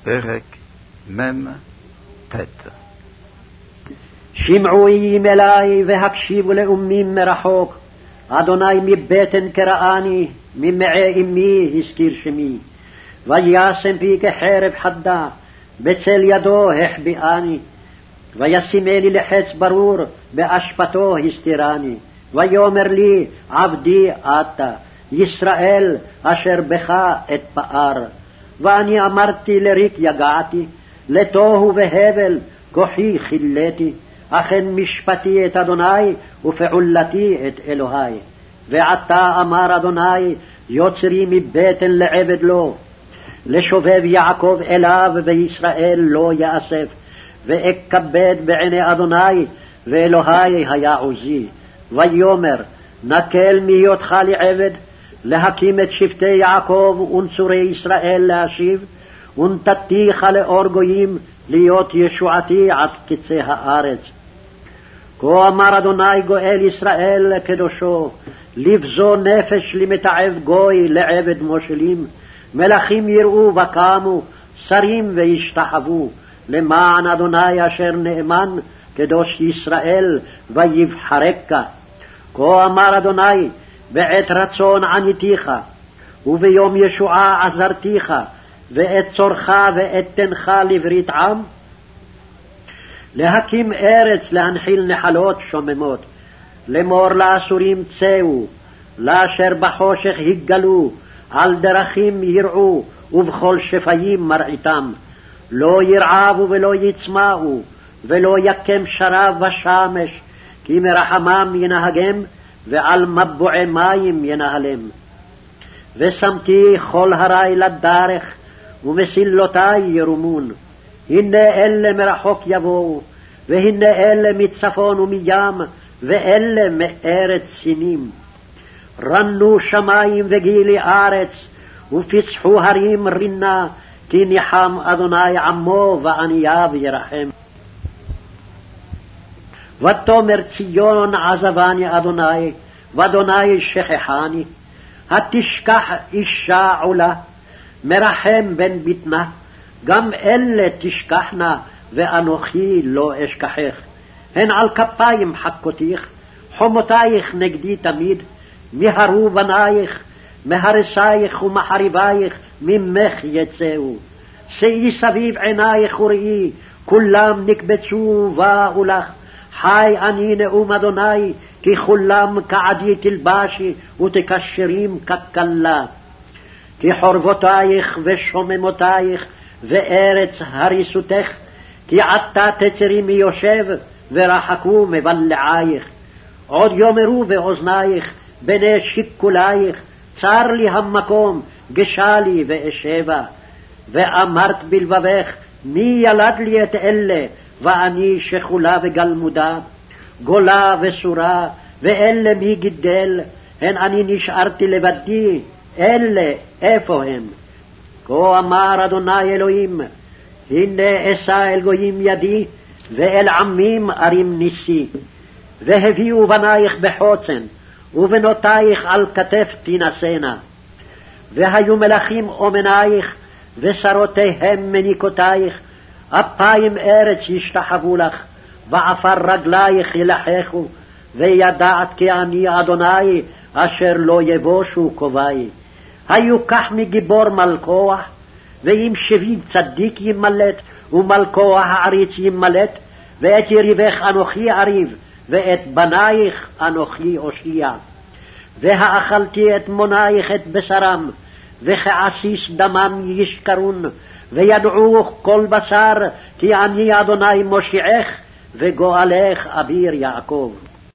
פרק מ"ט. שמעו איים אלי והקשיבו לאומים מרחוק, אדוני מבטן קראני, ממעי אמי הזכיר שמי. וישם פי כחרב חדה, בצל ידו החביאני. וישימני לחץ ברור, באשפתו הסתירני. ויאמר לי עבדי אתה, ישראל אשר בך אתפאר. ואני אמרתי לריק יגעתי, לתוהו והבל כוחי חילתי. אכן משפטי את אדוני ופעולתי את אלוהי. ועתה אמר אדוני, יוצרי מבטן לעבד לו. לשובב יעקב אליו וישראל לא יאסף. ואכבד בעיני אדוני, ואלוהי היה עוזי. ויאמר, נקל מהיותך לעבד, להקים את שבטי יעקב ונצורי ישראל להשיב, ונתתיך לאור גויים להיות ישועתי עד קצה הארץ. כה אמר אדוני גואל ישראל לקדושו, לבזו נפש למתעב גוי לעבד מושלים. מלכים יראו וקמו, שרים וישתחוו, למען אדוני אשר נאמן, קדוש ישראל ויבחרק. כה אמר אדוני, בעת רצון עניתיך, וביום ישועה עזרתיך, ואת צורך ואתנך לברית עם. להקים ארץ, להנחיל נחלות שוממות, לאמור לאסורים צאו, לאשר בחושך הגלו, על דרכים ירעו, ובכל שפיים מרעיתם. לא ירעבו ולא יצמאו, ולא יקם שרב ושמש, כי מרחמם ינהגם, ועל מבועי מים ינהלם. ושמתי כל הרי לדרך, ומסילותי ירומון. הנה אלה מרחוק יבואו, והנה אלה מצפון ומים, ואלה מארץ סינים. רנו שמים וגילי ארץ, ופצחו הרים רינה, כי ניחם אדוני עמו וענייו ירחם. ותאמר ציון עזבני אדוני, ואדוני שכחני. התשכח אישה עולה, מרחם בן בטנה, גם אלה תשכחנה, ואנוכי לא אשכחך. הן על כפיים חכותיך, חומותייך נגדי תמיד. מהרו בנייך, מהרסייך ומחריבייך, ממך יצאו. שאי סביב עינייך וראי, כולם נקבצו ובאו לך. חי אני נאום אדוני, כי כולם כעדי תלבשי, ותקשרים ככלה. כי חורבותייך ושוממותייך, וארץ הריסותך, כי עתה תצרי מיושב, ורחקו מבלעייך. עוד יאמרו באוזנייך, בני שיקולייך, צר לי המקום, גשה לי ואשבה. ואמרת בלבבך, מי ילד לי את אלה, ואני שכולה וגלמודה, גולה וסורה, ואלה מי גידל, הן אני נשארתי לבדי, אלה איפה הם? כה אמר אדוני אלוהים, הנה אשא אל גויים ידי, ואל עמים ארים ניסי. והביאו בנייך בחוצן, ובנותייך על כתף תינשאנה. והיו מלכים אומנייך, ושרותיהם מניקותייך. אפיים ארץ ישתחוו לך, ועפר רגלייך ילחכו, וידעת כי אני אדוני, אשר לא יבושו קווי. היו כך מגיבור מלכוח, ואם שביט צדיק ימלט, ומלכוח העריץ ימלט, ואת יריבך אנוכי אריב, ואת בנייך אנוכי אושיע. והאכלתי את מונייך את בשרם, וכעסיס דמם ישכרון, וידעו כל בשר, כי אני אדוני מושיעך, וגואלך אביר יעקב.